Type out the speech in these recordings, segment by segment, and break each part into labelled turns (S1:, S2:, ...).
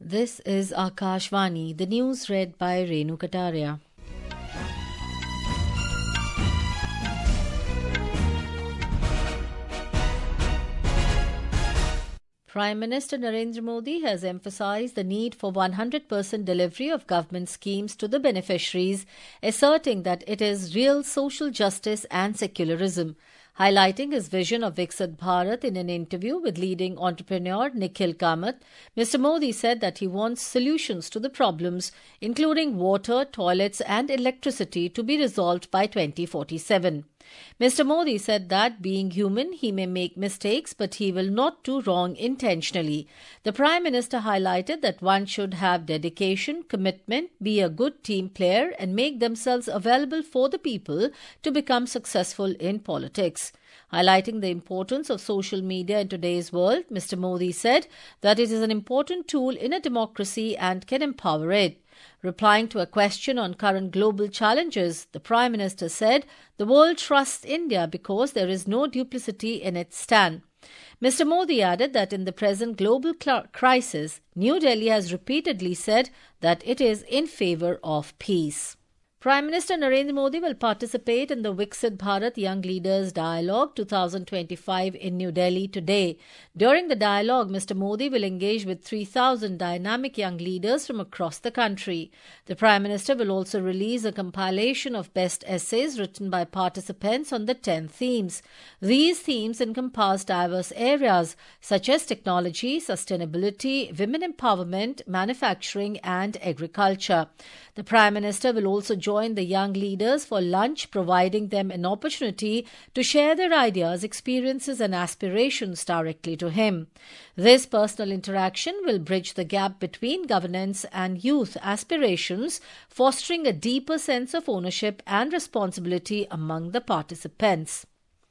S1: This is Akashvani, the news read by Renu Kataria. Prime Minister Narendra Modi has emphasized the need for 100% delivery of government schemes to the beneficiaries, asserting that it is real social justice and secularism. Highlighting his vision of Viksit Bharat in an interview with leading entrepreneur Nikhil Kamath, Mr. Modi said that he wants solutions to the problems, including water, toilets and electricity, to be resolved by 2047. Mr. Modi said that, being human, he may make mistakes, but he will not do wrong intentionally. The Prime Minister highlighted that one should have dedication, commitment, be a good team player and make themselves available for the people to become successful in politics. Highlighting the importance of social media in today's world, Mr. Modi said that it is an important tool in a democracy and can empower it. Replying to a question on current global challenges, the Prime Minister said the world trusts India because there is no duplicity in its stand. Mr. Modi added that in the present global crisis, New Delhi has repeatedly said that it is in favour of peace. Prime Minister Narendra Modi will participate in the Viksit Bharat Young Leaders Dialogue 2025 in New Delhi today. During the dialogue, Mr. Modi will engage with 3,000 dynamic young leaders from across the country. The Prime Minister will also release a compilation of best essays written by participants on the 10 themes. These themes encompass diverse areas such as technology, sustainability, women empowerment, manufacturing and agriculture. The Prime Minister will also join the young leaders for lunch, providing them an opportunity to share their ideas, experiences and aspirations directly to him. This personal interaction will bridge the gap between governance and youth aspirations, fostering a deeper sense of ownership and responsibility among the participants.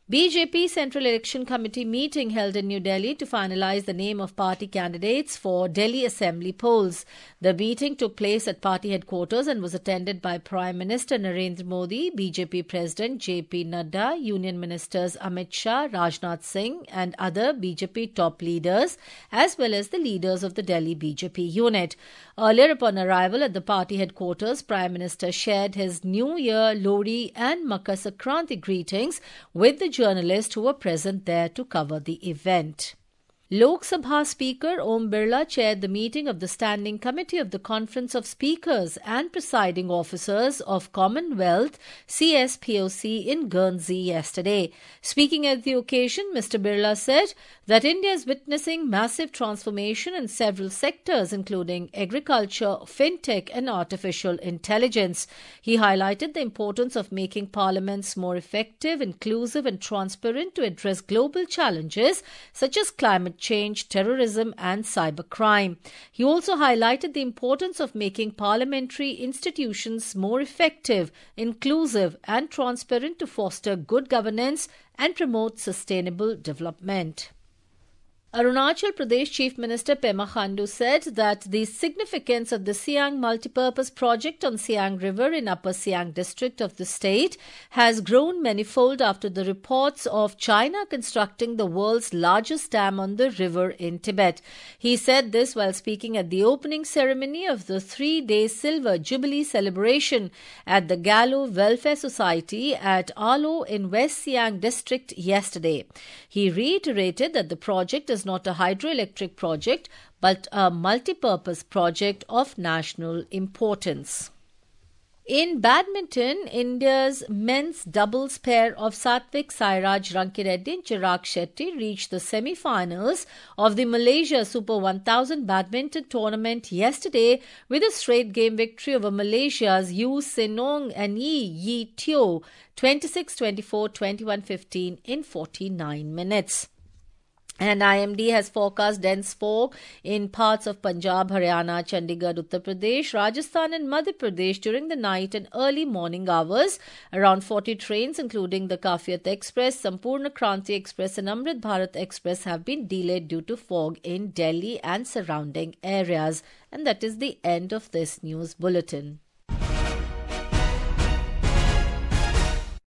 S1: BJP Central Election Committee meeting held in New Delhi to finalize the name of party candidates for Delhi Assembly polls. The meeting took place at party headquarters and was attended by Prime Minister Narendra Modi, BJP President JP Nadda, Union Ministers Amit Shah, Rajnath Singh and other BJP top leaders, as well as the leaders of the Delhi BJP unit. Earlier, upon arrival at the party headquarters, Prime Minister shared his New Year, Lohri and Makar Sankranti greetings with the journalists who were present there to cover the event. Lok Sabha Speaker Om Birla chaired the meeting of the Standing Committee of the Conference of Speakers and Presiding Officers of Commonwealth CSPOC in Guernsey yesterday. Speaking at the occasion, Mr. Birla said that India is witnessing massive transformation in several sectors, including agriculture, fintech and artificial intelligence. He highlighted the importance of making parliaments more effective, inclusive and transparent to address global challenges such as climate change, terrorism and cybercrime. He also highlighted the importance of making parliamentary institutions more effective, inclusive and transparent to foster good governance and promote sustainable development. Arunachal Pradesh Chief Minister Pema Khandu said that the significance of the Siang Multipurpose Project on Siang River in Upper Siang district of the state has grown manifold after the reports of China constructing the world's largest dam on the river in Tibet. He said this while speaking at the opening ceremony of the 3-day Silver Jubilee celebration at the Gallo Welfare Society at Alo in West Siang district yesterday. He reiterated that the project is not a hydroelectric project but a multi-purpose project of national importance. In badminton, India's men's doubles pair of Satvik Sairaj Rankireddy and Chirag Shetty reached the semi-finals of the Malaysia Super 1000 badminton tournament yesterday with a straight game victory over Malaysia's Yu Senong and Yi Teo 26-24, 21-15 in 49 minutes. And IMD has forecast dense fog in parts of Punjab, Haryana, Chandigarh, Uttar Pradesh, Rajasthan and Madhya Pradesh during the night and early morning hours. Around 40 trains, including the Kafiyat Express, Sampurna Kranti Express and Amrit Bharat Express have been delayed due to fog in Delhi and surrounding areas. And that is the end of this news bulletin.